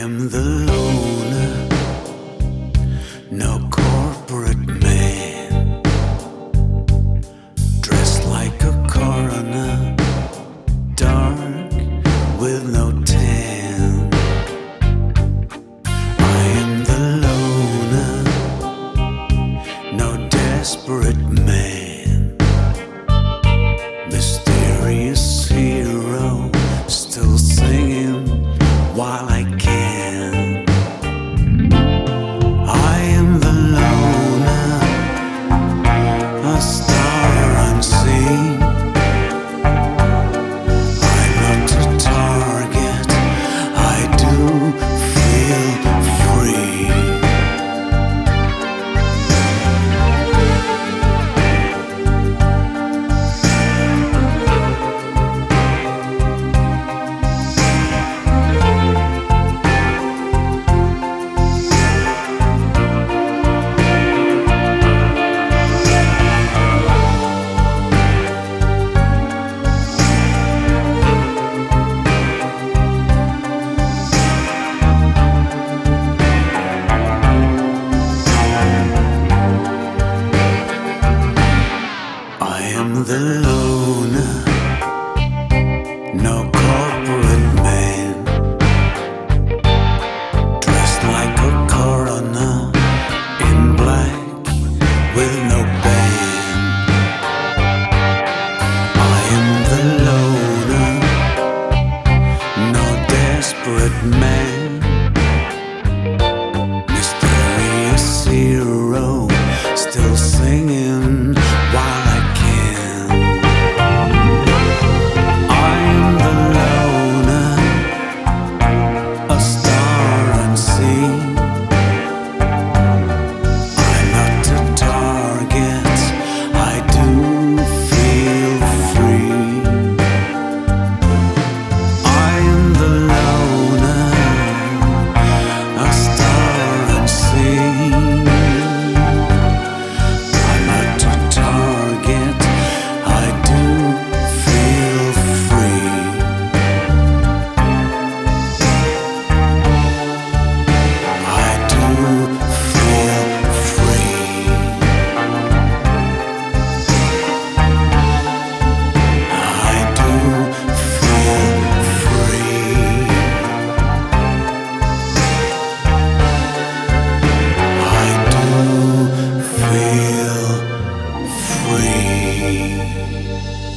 am the loner, no corporate man, dressed like a coroner, dark with no tan. I am the loner, no desperate man, mysterious hero, still singing while I can. I am the loner, a star unseen. I'm not a target, I do feel free. I am the loner, no corporate man, dressed like a coroner in black with no band. I am the loner, no desperate man, mysterious hero, still singing while I can. I'm the loner, a star unseen. I'm not a target, I do feel free. I am the loner, a star unseen. I'm not a target, I do feel free. I do feel free. I do feel free. I do feel free.